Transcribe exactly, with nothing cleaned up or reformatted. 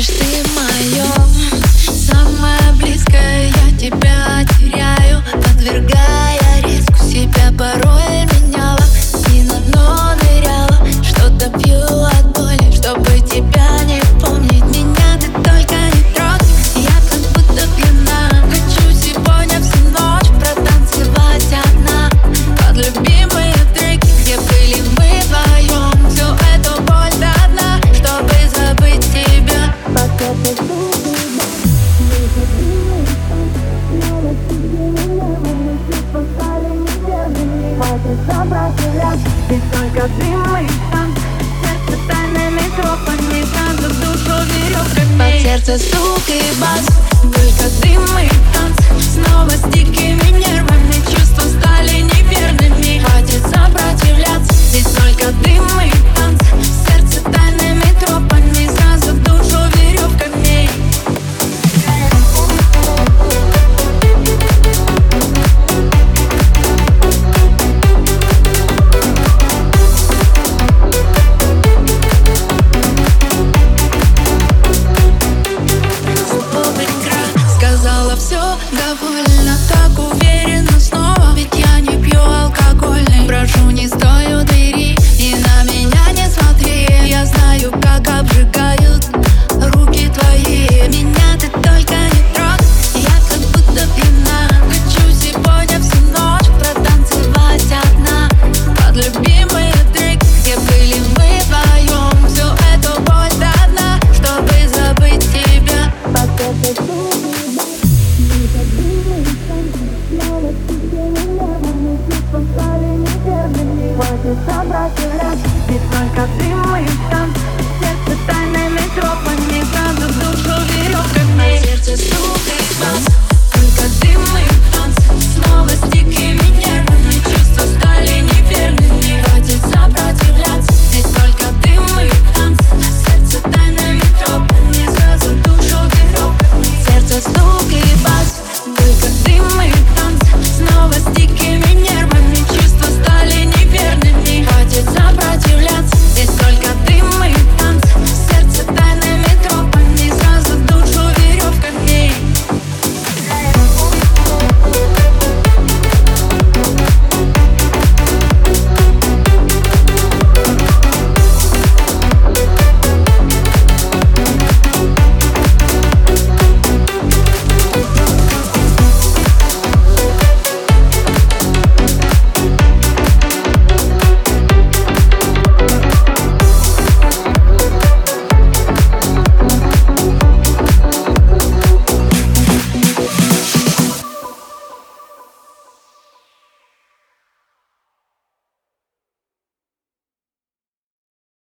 будешь ты моё самое близкое, я тебя теряю, подвергая риску себя. Порой меняла и на дно ныряла, что-то пью от боли, чтобы тебя не помнить. Меня ты только не трогай, я как будто пьяна. Хочу сегодня всю ночь протанцевать одна под любимые треки, где были мы вдвоем. Всю эту боль до дна, чтобы забыть тебя. Ведь только дым и шанс, сердце тайными тропами, сразу в душу веревками. Под сердце стук и бас, Только дым и танц, снова с дикими нервами. Чувства стали неверными, хватит сопротивляться. Здесь только дым и танц,